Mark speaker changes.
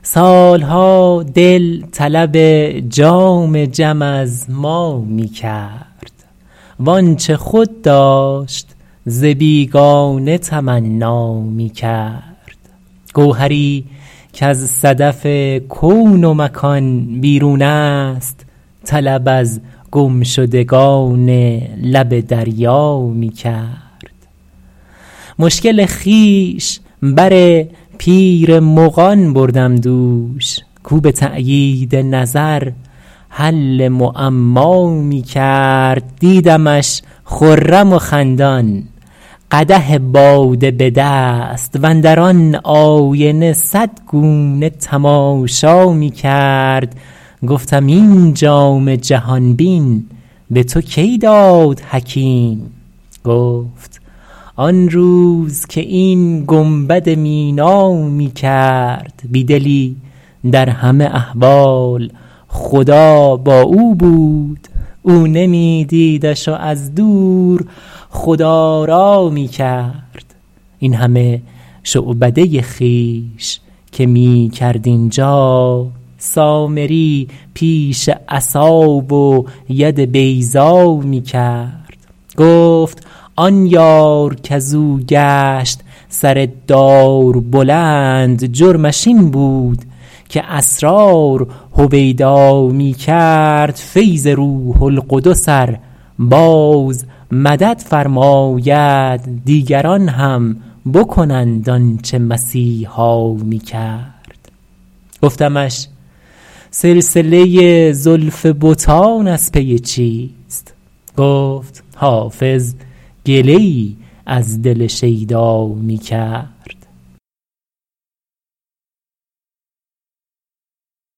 Speaker 1: سالها دل طلب جام جم از ما می کرد وآنچه خود داشت ز بیگانه تمنا می کرد. گوهری کز صدف کون و مکان بیرون است طلب از گمشدگان لب دریا می کرد. مشکل خویش بر پیر مغان بردم دوش کو به تأیید نظر حل معما می کرد. دیدمش خرم و خندان قدح باده به دست واندر آن آینه صد گونه تماشا می کرد. گفتم این جام جهان بین به تو کی داد حکیم؟ گفت آن روز که این گنبد مینا می کرد. بی دلی در همه احوال خدا با او بود او نمی دیدش و از دور خدا را می کرد. این همه شعبده خویش که می کرد اینجا سامری پیش عصا و ید بیضا می کرد. گفت آن یار کزو گشت سر دار بلند جرمش این بود که اسرار هویدا می کرد. فیض روح القدس ار باز مدد فرماید دیگران هم بکنند آنچه مسیحا می کرد. گفتمش سلسله زلف بتان از پی چیست؟ گفت حافظ گله ای از دل شیدا می کرد.